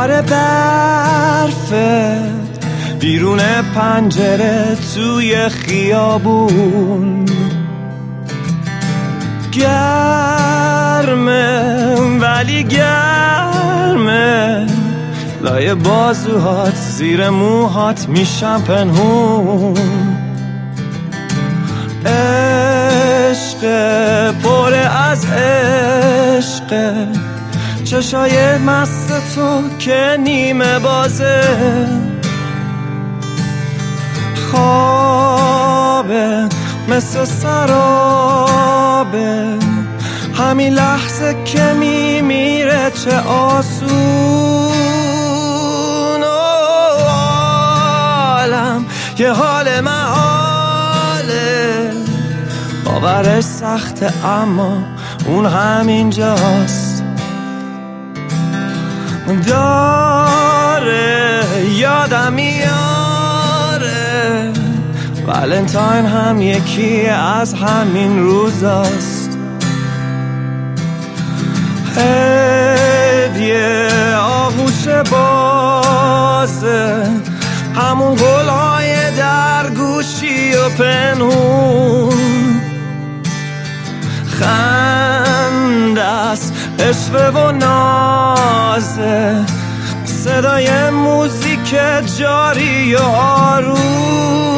بار برفه بیرون پنجره توی خیابون گرمه ولی گرمه لای بازوهات زیر موهات میشم پنهون عشق پر از عشق چشای مست تو که نیمه بازه خوابه مثل سرابه همین لحظه که میمیره چه آسون عالم یه حال محاله باورش سخته اما اون همینجاست داره یادم میاره ولنتاین هم یکی از همین روزاست هدیه آغوش بازه همون گلهای در گوشی و پنهون خنده است عشق و نازه صدای موزیک جاری و آروم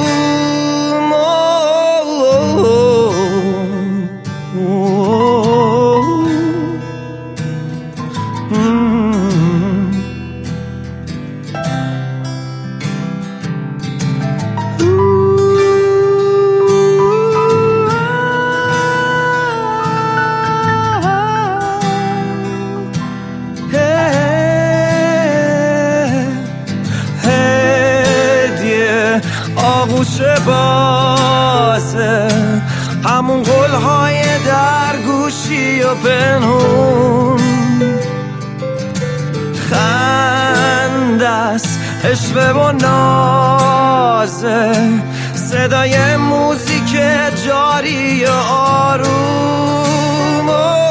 آغوش بازه همون گلهای در گوشی و پنهون خنده است عشق و نازه صدای موزیک جاری و آروم